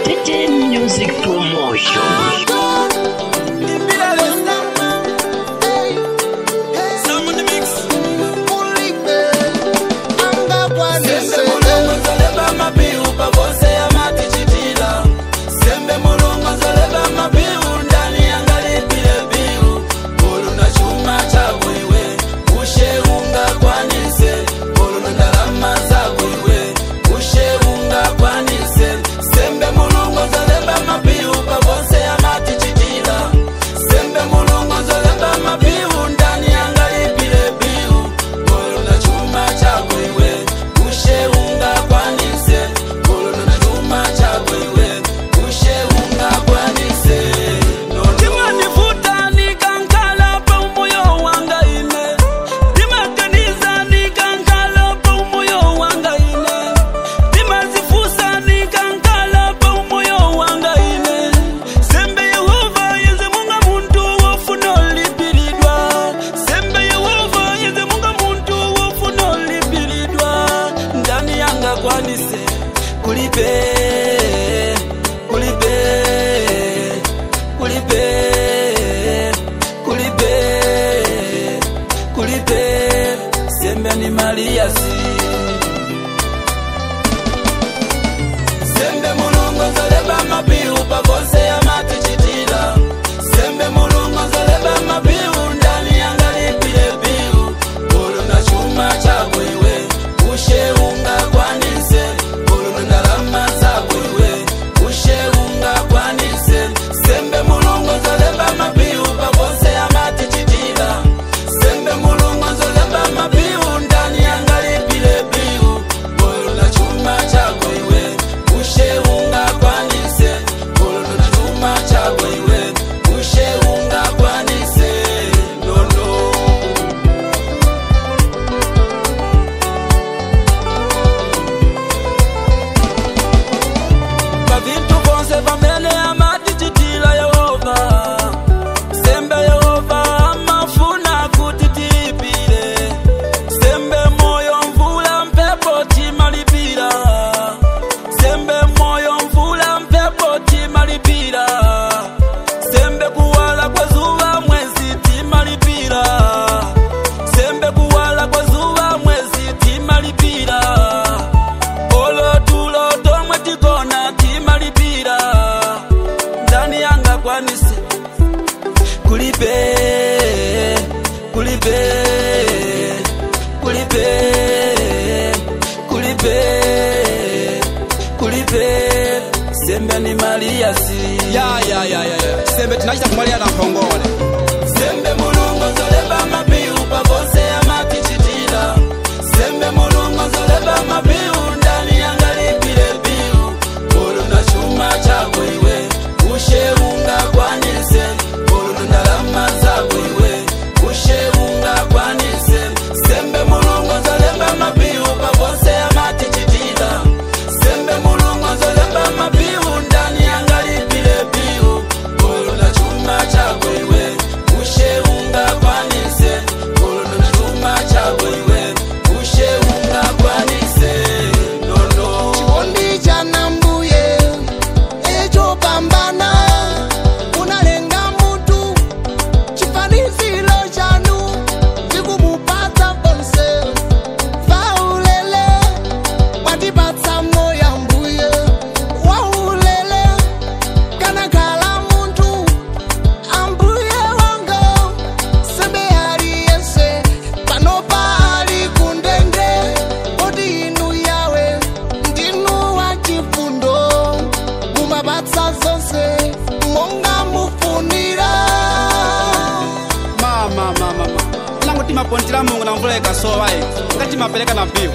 Tete Music Promotion. Sembe ni Maria si Sembe mulungu zoleba mabiu pavose ya matichitila Sembe mulungu zoleba mabiu ndani ya ngali pile biu Ulu na chuma chako iwe ushe unga kwanise Ulu na ndalama zako iwe ushe unga kwanise Sembe mulungu zoleba mabiu pavose ya matichitila Sembe mulungu zoleba mabiu ndani ya ngali pile biu Ulu na chuma chako iwe ushe unga kwanise Ulu na chuma chako iwe ushe unga kwanise Nono Bavintu konse pamene amatichitila Yehova Sembe Yehova amafuna kutitipile Sembe moyo mvula mpepo timalipira Sembe moyo mvula mpepo timalipira Sembe kuwala kwa zuwa mwezi timalipira Sembe kuwala kwa zuwa mwezi timalipira Olo tulo tomwe tikona timalipira Ndani yanga kwanise Kulipe Kulipe Kulipe Kulipe Kulipe Sembe ni Maria si Sembe tunajita kumalia na mpongole Sembe mulungu zoleba mabiu pavose ya matichitila Sembe mulungu zoleba mabiu ndani ya ngali pile biu Ulu na chuma chako iwe ushe unga kwanise Ulu na ndalama zako iwe ushe unga kwanise Sembe mulungu zoleba mabiu pavose ya matichitila Sembe mulungu zoleba mabiu ndani ya ngali pile biu Ulu na chuma chako iwe ushe unga kwanise Ulu na chuma chako iwe ushe unga kwanise Nono Chikondi cha nambuye echo pambana unalenga mutu chifanizilo chanu zikumupata bonse faulele watipatsa moya mbuye waulele kanakala muntu ambuye wanga sembe aliyese panopa ali kundende oti inu yawe ndinu wachifundo mumapatsa zonse monga mufunira Mama Nangu timapontila mungu na mvula ikasowa Ngati mapeleka na biu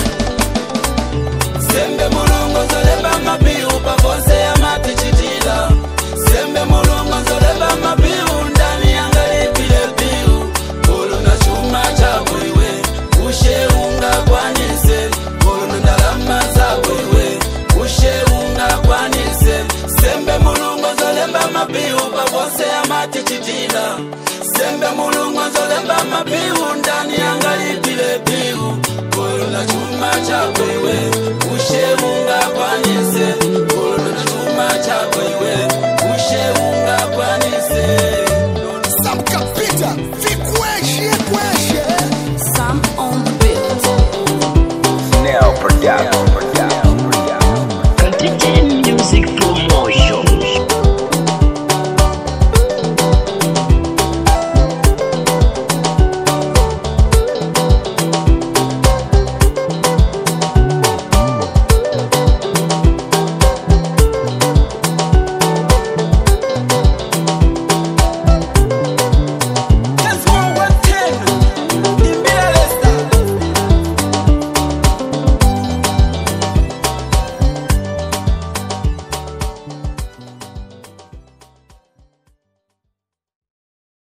Sembe mulungu zoleba mabiu pavose ya matichitila Sembe mulungu zoleba mabiu ndani ya ngali pile biu Ulu na chuma chako iwe ushe unga kwanise Ulu na ndalama zako iwe ushe unga kwanise Sembe mulungu zoleba mabiu pavose ya matichitila Sembe mulungu zoleba mabiu ndani ya ngali pile